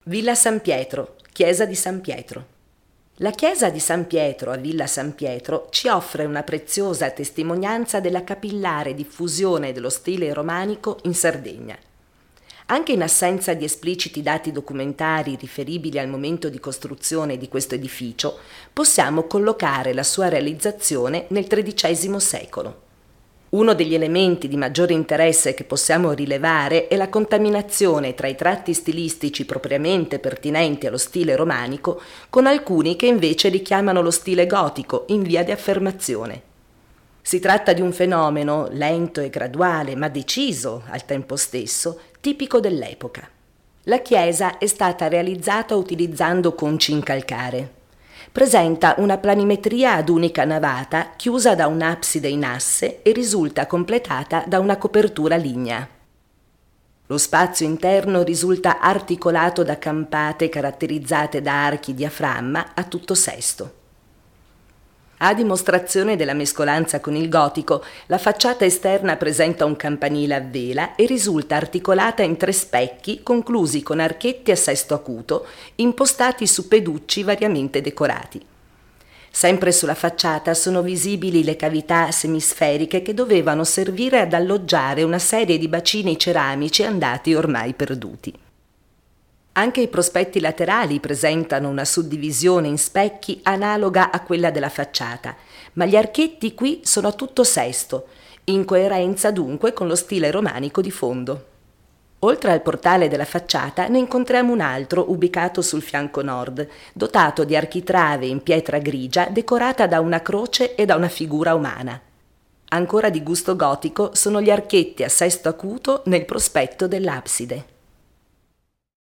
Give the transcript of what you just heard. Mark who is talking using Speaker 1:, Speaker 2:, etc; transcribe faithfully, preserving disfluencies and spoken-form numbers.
Speaker 1: Villa San Pietro, chiesa di San Pietro. La chiesa di San Pietro a Villa San Pietro ci offre una preziosa testimonianza della capillare diffusione dello stile romanico in Sardegna. Anche in assenza di espliciti dati documentari riferibili al momento di costruzione di questo edificio, possiamo collocare la sua realizzazione nel tredicesimo secolo. Uno degli elementi di maggiore interesse che possiamo rilevare è la contaminazione tra i tratti stilistici propriamente pertinenti allo stile romanico con alcuni che invece richiamano lo stile gotico in via di affermazione. Si tratta di un fenomeno lento e graduale, ma deciso al tempo stesso, tipico dell'epoca. La chiesa è stata realizzata utilizzando conci in calcare. Presenta una planimetria ad unica navata chiusa da un'abside in asse e risulta completata da una copertura lignea. Lo spazio interno risulta articolato da campate caratterizzate da archi diaframma a tutto sesto. A dimostrazione della mescolanza con il gotico, la facciata esterna presenta un campanile a vela e risulta articolata in tre specchi conclusi con archetti a sesto acuto, impostati su peducci variamente decorati. Sempre sulla facciata sono visibili le cavità semisferiche che dovevano servire ad alloggiare una serie di bacini ceramici andati ormai perduti. Anche i prospetti laterali presentano una suddivisione in specchi analoga a quella della facciata, ma gli archetti qui sono a tutto sesto, in coerenza dunque con lo stile romanico di fondo. Oltre al portale della facciata ne incontriamo un altro ubicato sul fianco nord, dotato di architrave in pietra grigia decorata da una croce e da una figura umana. Ancora di gusto gotico sono gli archetti a sesto acuto nel prospetto dell'abside.